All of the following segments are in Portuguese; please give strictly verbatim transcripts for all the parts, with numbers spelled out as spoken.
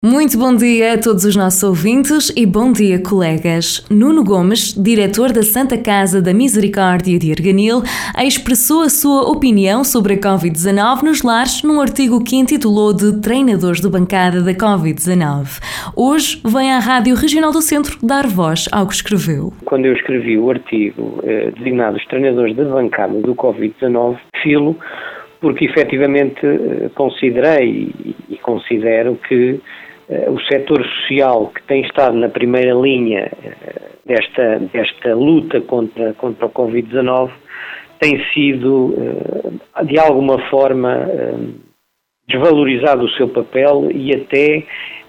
Muito bom dia a todos os nossos ouvintes e bom dia, colegas. Nuno Gomes, diretor da Santa Casa da Misericórdia de Arganil, expressou a sua opinião sobre a covid dezanove nos lares num artigo que intitulou de Treinadores de Bancada da covid dezanove. Hoje vem à Rádio Regional do Centro dar voz ao que escreveu. Quando eu escrevi o artigo eh, designado os Treinadores de Bancada do covid dezanove, filo porque efetivamente eh, considerei e considero que o setor social que tem estado na primeira linha desta, desta luta contra, contra o covid dezanove tem sido, de alguma forma, desvalorizado o seu papel e até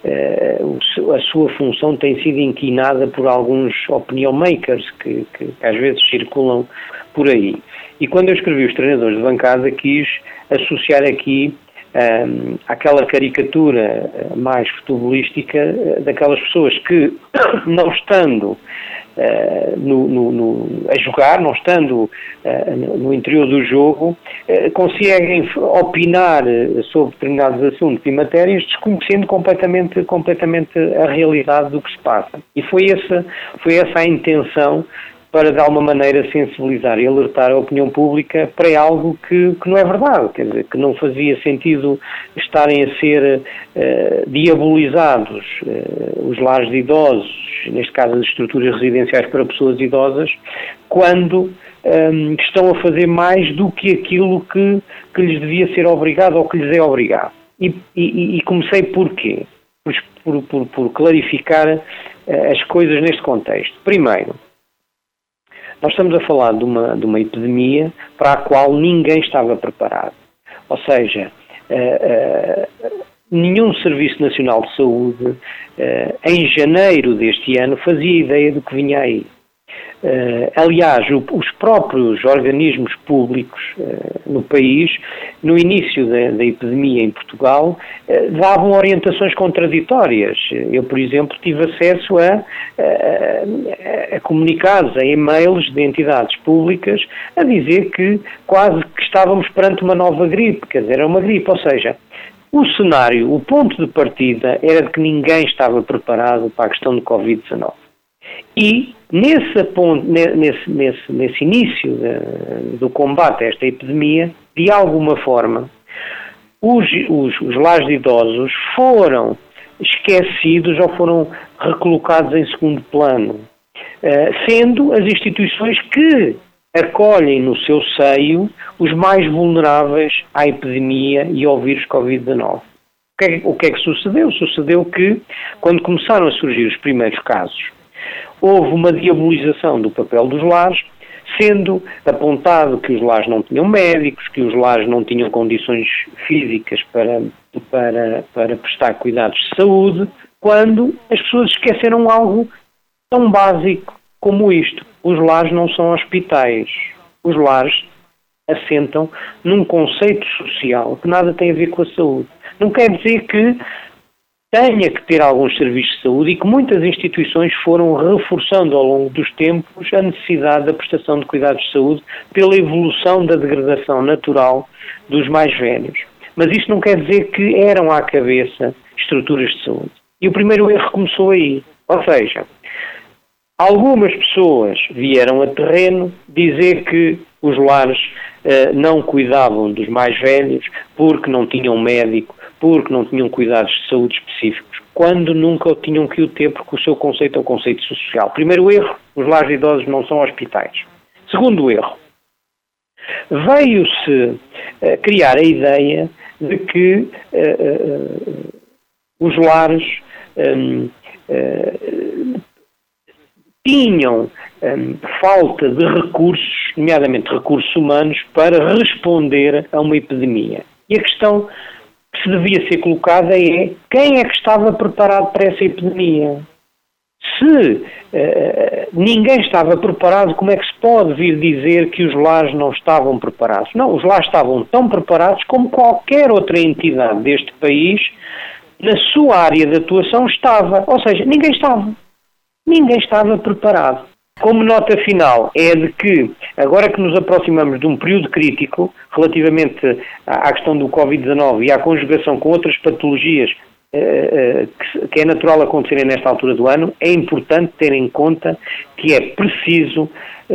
a sua função tem sido inquinada por alguns opinion makers que, que às vezes circulam por aí. E quando eu escrevi os Treinadores de Bancada, quis associar aqui Um, aquela caricatura mais futebolística daquelas pessoas que, não estando uh, no, no, no, a jogar, não estando uh, no, no interior do jogo, uh, conseguem opinar sobre determinados assuntos e matérias, desconhecendo completamente, completamente a realidade do que se passa. E foi essa, foi essa a intenção, para de alguma maneira sensibilizar e alertar a opinião pública para algo que, que não é verdade, quer dizer, que não fazia sentido estarem a ser uh, diabolizados uh, os lares de idosos, neste caso as estruturas residenciais para pessoas idosas, quando um, estão a fazer mais do que aquilo que, que lhes devia ser obrigado ou que lhes é obrigado. E, e, e comecei por quê? Por, por, por clarificar uh, as coisas neste contexto. Primeiro, nós estamos a falar de uma, de uma epidemia para a qual ninguém estava preparado. Ou seja, uh, uh, nenhum Serviço Nacional de Saúde, uh, em janeiro deste ano, fazia ideia do que vinha aí. Uh, aliás, o, os próprios organismos públicos uh, no país, no início da, da epidemia em Portugal, uh, davam orientações contraditórias. Eu, por exemplo, tive acesso a, a, a comunicados, a e-mails de entidades públicas a dizer que quase que estávamos perante uma nova gripe, quer dizer, era uma gripe, ou seja, o cenário, o ponto de partida era de que ninguém estava preparado para a questão do covid dezanove. E nesse, ponto, nesse, nesse, nesse início de, do combate a esta epidemia, de alguma forma, os, os, os lares de idosos foram esquecidos ou foram recolocados em segundo plano, sendo as instituições que acolhem no seu seio os mais vulneráveis à epidemia e ao vírus covid dezanove. O que, é, o que é que sucedeu? Sucedeu que, quando começaram a surgir os primeiros casos, houve uma diabolização do papel dos lares, sendo apontado que os lares não tinham médicos, que os lares não tinham condições físicas para, para, para prestar cuidados de saúde, quando as pessoas esqueceram algo tão básico como isto. Os lares não são hospitais. Os lares assentam num conceito social que nada tem a ver com a saúde. Não quer dizer que tenha que ter alguns serviços de saúde e que muitas instituições foram reforçando ao longo dos tempos a necessidade da prestação de cuidados de saúde pela evolução da degradação natural dos mais velhos. Mas isto não quer dizer que eram à cabeça estruturas de saúde. E o primeiro erro começou aí. Ou seja, algumas pessoas vieram a terreno dizer que os lares eh, não cuidavam dos mais velhos porque não tinham médico, porque não tinham cuidados de saúde específicos, quando nunca o tinham que o ter, porque o seu conceito é um conceito social. Primeiro erro, os lares de idosos não são hospitais. Segundo erro, veio-se uh, criar a ideia de que uh, uh, os lares um, uh, tinham um, falta de recursos, nomeadamente recursos humanos, para responder a uma epidemia. E a questão que se devia ser colocada é quem é que estava preparado para essa epidemia? Se uh, ninguém estava preparado, como é que se pode vir dizer que os lares não estavam preparados? Não, os lares estavam tão preparados como qualquer outra entidade deste país, na sua área de atuação, estava. Ou seja, ninguém estava. Ninguém estava preparado. Como nota final, é de que, agora que nos aproximamos de um período crítico, relativamente à questão do covid dezanove e à conjugação com outras patologias que é natural acontecerem nesta altura do ano, é importante ter em conta que é preciso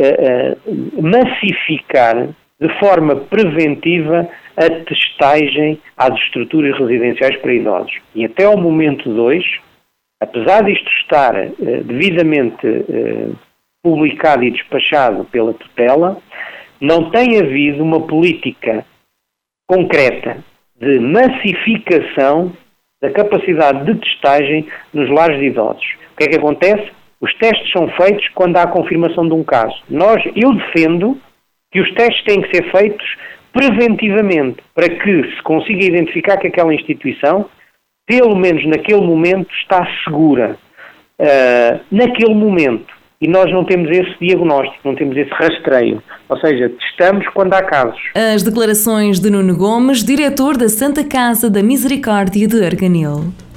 massificar de forma preventiva a testagem às estruturas residenciais para idosos. E até ao momento dois, apesar disto estar devidamente publicado e despachado pela tutela, não tem havido uma política concreta de massificação da capacidade de testagem nos lares de idosos. O que é que acontece? Os testes são feitos quando há a confirmação de um caso. Nós, eu defendo que os testes têm que ser feitos preventivamente, para que se consiga identificar que aquela instituição, pelo menos naquele momento, está segura. Uh, naquele momento. E nós não temos esse diagnóstico, não temos esse rastreio. Ou seja, testamos quando há casos. As declarações de Nuno Gomes, diretor da Santa Casa da Misericórdia de Arganil.